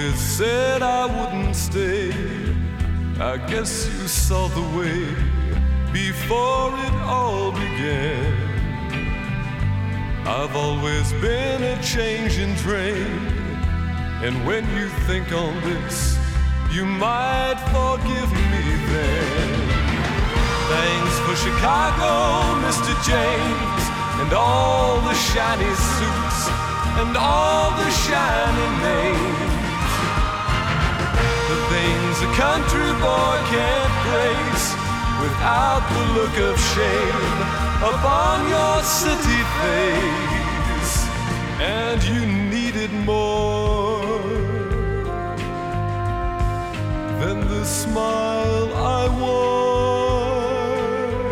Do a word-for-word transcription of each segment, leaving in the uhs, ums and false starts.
always said I wouldn't stay. I guess you saw the way before it all began. I've always been a changing train, and when you think on this, you might forgive me then. Thanks for Chicago, Mister James, and all the shiny suits and all the shiny names. The things a country boy can't grace without the look of shame upon your city face. And you needed more than the smile I wore.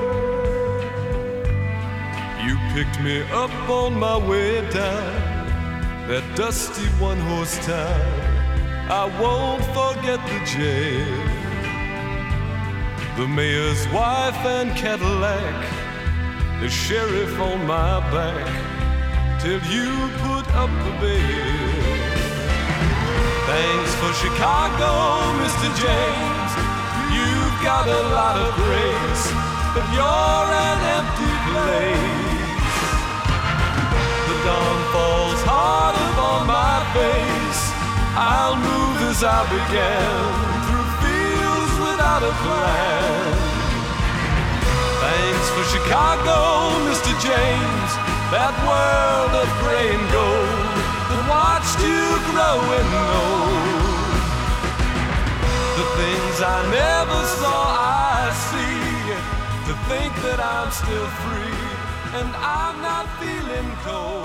You picked me up on my way down that dusty one-horse town. I won't forget the jail, the mayor's wife and Cadillac, the sheriff on my back, till you put up the bail. Thanks for Chicago, Mister James, you've got a lot of grace, but you're an empty place. The dawn falls hard upon my face, I'll move as I began, through fields without a plan. Thanks for Chicago, Mister James, that world of gray and gold that watched you grow and old. The things I never saw I see, to think that I'm still free and I'm not feeling cold.